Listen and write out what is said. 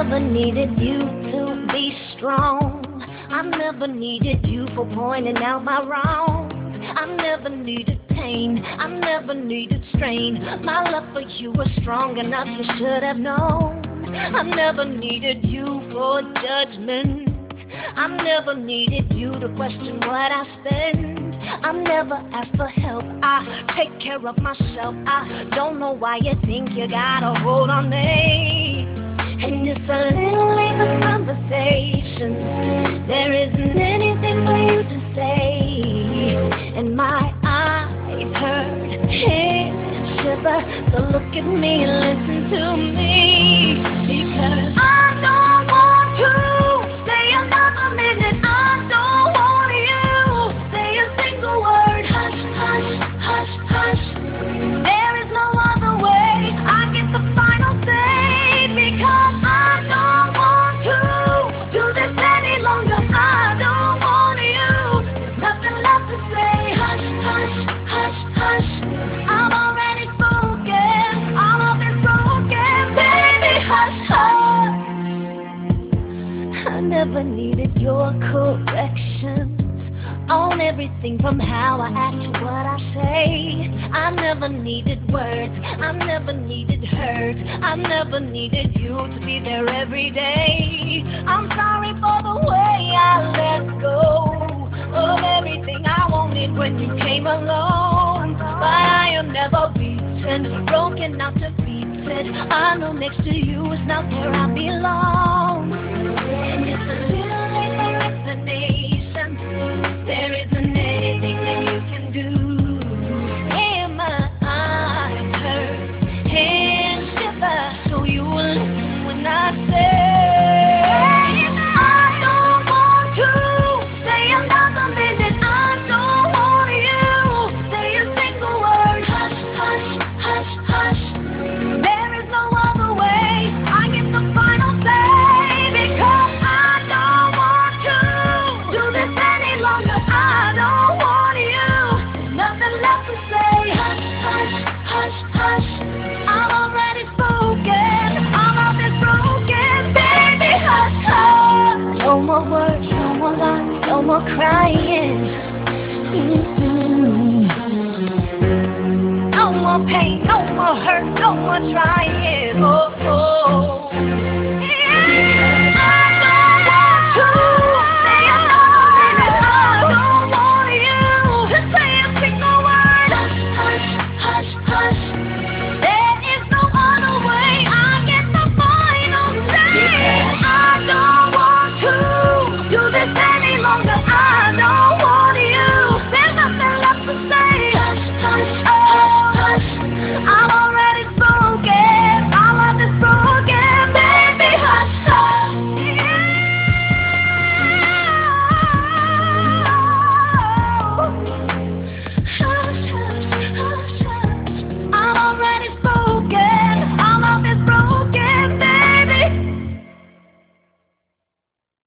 never needed you to be strong. I never needed you for pointing out my wrongs. I never needed pain, I never needed strain. My love for you was strong enough, you should have known. I never needed you for judgment. I never needed you to question what I spend. I never asked for help, I take care of myself. I don't know why you think you got a hold on me. And it's a little late for conversations. There isn't anything for you to say. And my eyes hurt, hands shiver. So look at me and listen to me. Because I don't want to stay another minute. I don't want you say a single word. Hush, hush, hush, hush. There is no other way. I get the final say. Because I don't want to do this any longer. I don't want you. There's nothing left to say. Hush, hush, hush, hush. I'm already spoken. All of it's broken. Baby, hush, hush. I never needed your corrections on everything from how I act to what I say. I never needed words, I never needed hurt. I never needed you to be there every day. I'm sorry for the way I let go of everything I wanted when you came along. But I am never beaten, broken, not defeated. I know next to you is not where I belong. And it's a little late for explanation. There isn't anything that you can do. And my eyes hurt, hands shiver. So you will listen when I say